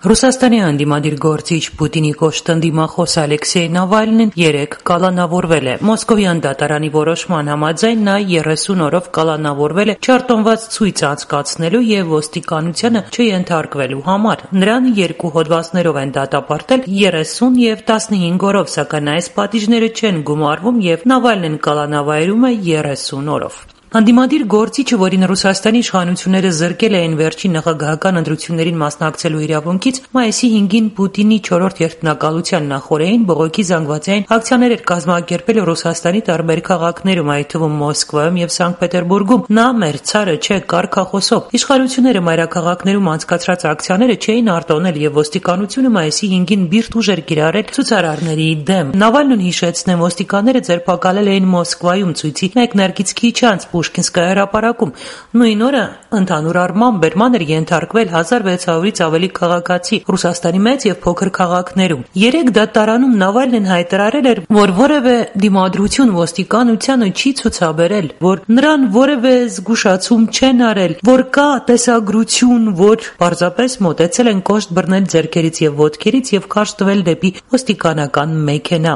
Ռուսաստանի անդիմադիր գործիչ Պուտինի կոշտ ընդդիմախոս Ալեքսեյ Նավալնին երեկ կալանավորվել է։ Մոսկովյան դատարանի որոշման համաձայն նա 30 օրով կալանավորվել է չարտոնված ցույց անցկացնելու եւ ոստիկանությանը չենթարկվելու համար։ Նրան երկու հոդվածներով են դատապարտել 30 եւ 15 օրով, սակայն այս պատիժները չեն գումարվում եւ Նավալնին կալանավայրում է 30 օրով։ Անդիմադիր գործիչը, որին Ռուսաստանի իշխանությունները զրկել էին վերջին նախագահական ընտրություններին մասնակցելու իրավունքից, մայիսի 5-ին Պուտինի 4-րդ երթնակալության նախօրեին բողոքի զանգվածային ակցիաներ էր կազմակերպել Ռուսաստանի տարբեր քաղաքներում, այդ թվում Մոսկվայում եւ Սանկտ Պետերբուրգում։ Նա մեր ցարը չէ կարգախոսով։ Իշխանությունները մայրաքաղաքներում անցկացրած ակցիաները չէին արտոնել եւ ոստիկանությունը մայիսի 5-ին բիրտ ուժ էր կիրառել ցուցարարների դեմ։ Նավալնին հիշեցնեմ, ոստիկանները ձերբակալել էին Մոսկվայում ցույցի մեկնարկից քիչ անց Պուշկինսկայ հրապարակում։ Նույն օրը ընդհանուր առմամբ բերման էր ենթարկվել 1600-ից ավելի քաղաքացի Ռուսաստանի մեծ եւ փոքր քաղաքներում։ Երեք դատարանում Նավալնին հայտարարել էր, որ որևէ դիմադրություն ոստիկանությանը չի ցուցաբերել, որ նրան որևէ զգուշացում չեն արել, որ կա տեսագրություն, որ պարզապես մոտեցել են կոշտ բռնել ձեռքերից եւ ոտքերից եւ քարշ տվել դեպի ոստիկանական մեքենա։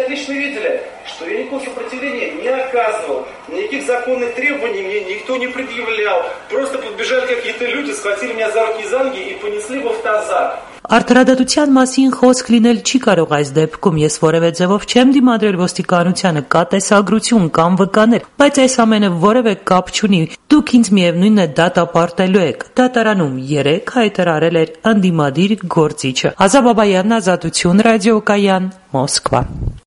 Никаких законных требований мне никто не предъявлял. Просто подбежали какие-то люди, схватили меня за руки и за ноги и понесли в автозак. Արդարադատության մասին խոսք լինել չի կարող այս դեպքում։ Ես որևէ ձևով չեմ դիմադրել ոստիկանությանը, կա տեսագրություն կամ վկաներ, բայց այս ամենը որևէ կապ չունի։ Դուք ինձ միևնույնն է դատապարտելու եք։ Դատարանում երեկ հայտարարել էր անդիմադիր գործիչը։ Ազատ Բաբայանն, Ազատություն ռադիոկայան, Մոսկվա։